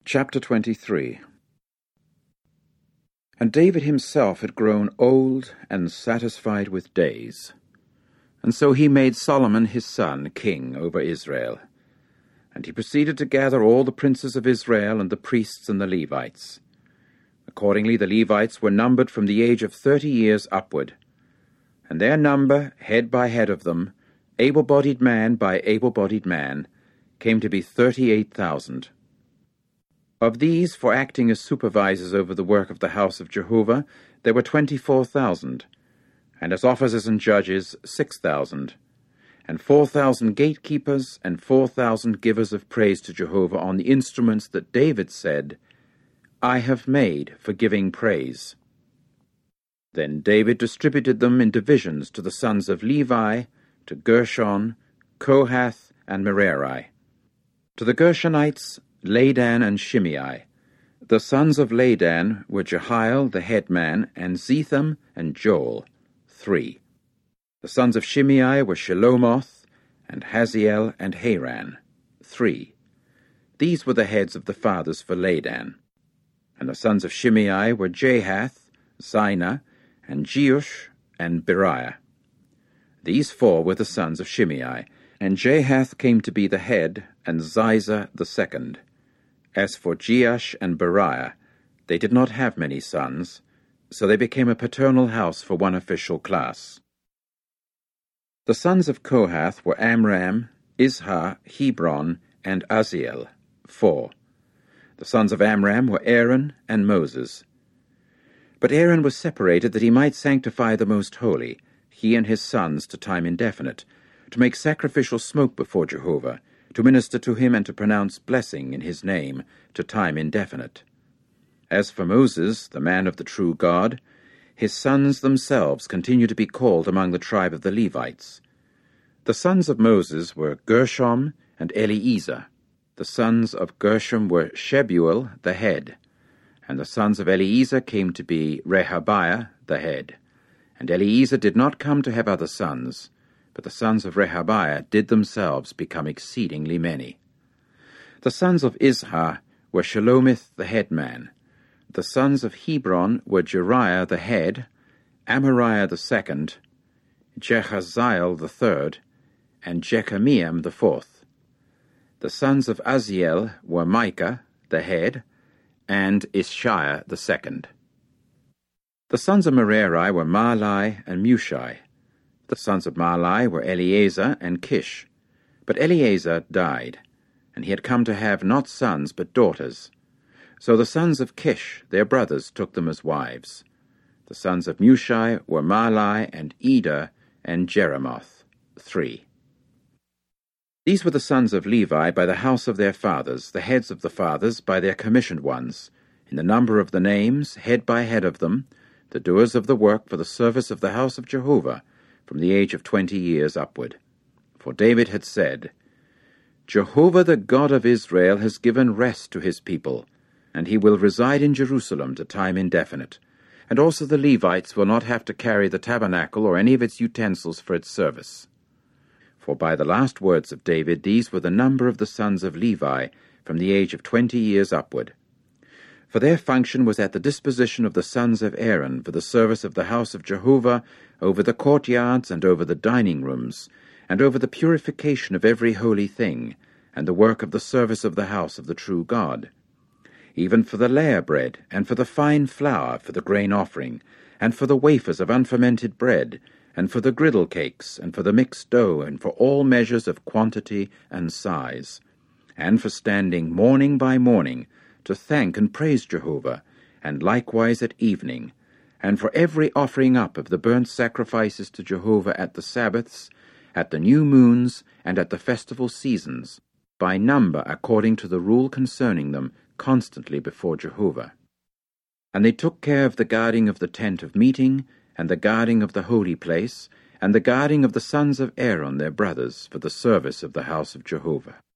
Chapter 23. And David himself had grown old and satisfied with days. And so he made Solomon his son king over Israel. And he proceeded to gather all the princes of Israel and the priests and the Levites. Accordingly the Levites were numbered from the age of 30 years upward. And their number, head by head of them, able-bodied man by able-bodied man, came to be 38,000. Of these, for acting as supervisors over the work of the house of Jehovah, there were 24,000, and as officers and judges 6,000, and 4,000 gatekeepers, and 4,000 givers of praise to Jehovah on the instruments that David said, I have made for giving praise. Then David distributed them in divisions to the sons of Levi, to Gershon, Kohath, and Merari. To the Gershonites, Ladan and Shimei. The sons of Ladan were Jehiel the headman, and Zetham and Joel, 3. The sons of Shimei were Shelomoth, and Haziel and Haran, 3. These were the heads of the fathers for Ladan. And the sons of Shimei were Jahath, Zina, and Jeush, and Beriah. These 4 were the sons of Shimei, and Jahath came to be the head, and Ziza the second. As for Jeush and Beriah, they did not have many sons, so they became a paternal house for one official class. The sons of Kohath were Amram, Izhar, Hebron, and Uzziel, 4. The sons of Amram were Aaron and Moses. But Aaron was separated that he might sanctify the most holy, he and his sons to time indefinite, to make sacrificial smoke before Jehovah, to minister to him and to pronounce blessing in his name to time indefinite. As for Moses, the man of the true God, his sons themselves continue to be called among the tribe of the Levites. The sons of Moses were Gershom and Eliezer. The sons of Gershom were Shebuel the head, and the sons of Eliezer came to be Rehabiah the head. And Eliezer did not come to have other sons, but the sons of Rehabiah did themselves become exceedingly many. The sons of Izhar were Shelomith the headman. The sons of Hebron were Jeriah the head, Amariah the second, Jehaziel the third, and Jekameam the fourth. The sons of Uzziel were Micah the head, and Ishiah the second. The sons of Merari were Mahli and Mushi. The sons of Mahli were Eleazar and Kish. But Eleazar died, and he had come to have not sons but daughters. So the sons of Kish, their brothers, took them as wives. The sons of Mushi were Mahli and Eder and Jeremoth, 3. These were the sons of Levi by the house of their fathers, the heads of the fathers by their commissioned ones, in the number of the names, head by head of them, the doers of the work for the service of the house of Jehovah, from the age of 20 years upward. For David had said, Jehovah the God of Israel has given rest to his people, and he will reside in Jerusalem to time indefinite, and also the Levites will not have to carry the tabernacle or any of its utensils for its service. For by the last words of David these were the number of the sons of Levi from the age of 20 years upward. For their function was at the disposition of the sons of Aaron for the service of the house of Jehovah, over the courtyards and over the dining rooms, and over the purification of every holy thing, and the work of the service of the house of the true God, even for the layer bread, and for the fine flour for the grain offering, and for the wafers of unfermented bread, and for the griddle cakes, and for the mixed dough, and for all measures of quantity and size, and for standing morning by morning, to thank and praise Jehovah, and likewise at evening, and for every offering up of the burnt sacrifices to Jehovah at the Sabbaths, at the new moons, and at the festival seasons, by number according to the rule concerning them, constantly before Jehovah. And they took care of the guarding of the tent of meeting, and the guarding of the holy place, and the guarding of the sons of Aaron their brothers, for the service of the house of Jehovah.